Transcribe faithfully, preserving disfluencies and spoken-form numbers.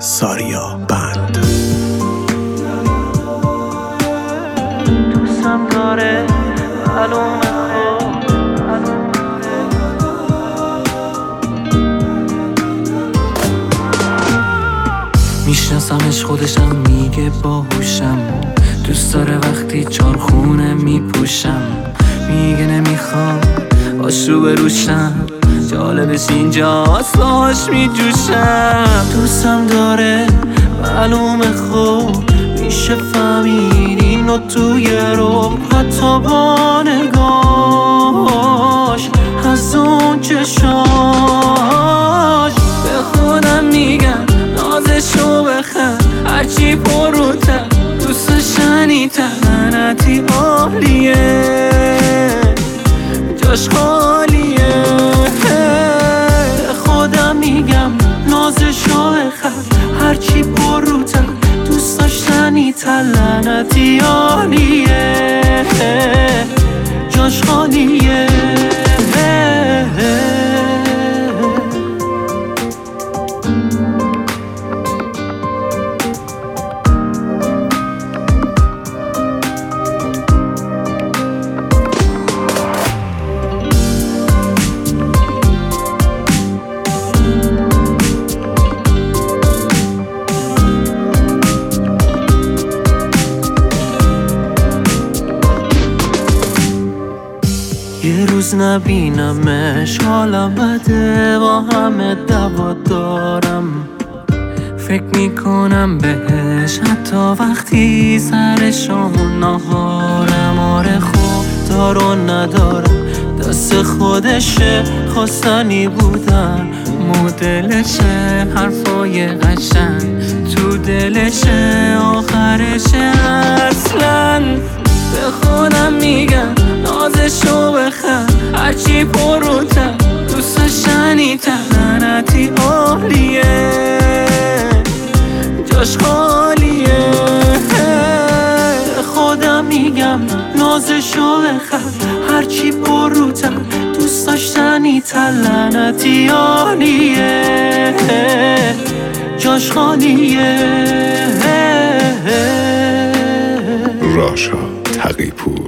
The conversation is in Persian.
ساریا بند. دوستم داره معلومه میشناسمش، خودشم میگه باهوشم، دوست داره وقتی چارخونه میپوشم، میگه نمیخوام باش رو بروشم، جالبش اینجاست باش میجوشم. دوستم داره معلومه خوب میشه فهمید اینو توی رو، حتی با نگاهش از اون چشاش. به خودم میگم نازشو بخن هرچی پروتر، دوست شنیدتر، لعنتی عالیه جاش خالیه. خودم میگم نازشو بخن هرچی پروتر، دوست داشتنی‌تر، لعنتی عالیه جاش خالیه. یه روز نبینمش حالم بده، با همه دوا دارم، فکر میکنم بهش حتی وقتی سر شام و نهارم. آره خوب دار و ندارم، دست خودشه، خواستنی بودن مدلشه، حرفای قشنگ تو دلشه، آخرشه اصلاً. به خودم میگم نازشو بخن هرچی پروتر، دوست شنیدتر، لعنتی عالیه جاش خالیه. خودم میگم نازشو بخن هرچی پروتر، دوست داشتنی‌تر، لعنتی عالیه جاش خالیه. راشا تقی‌پور.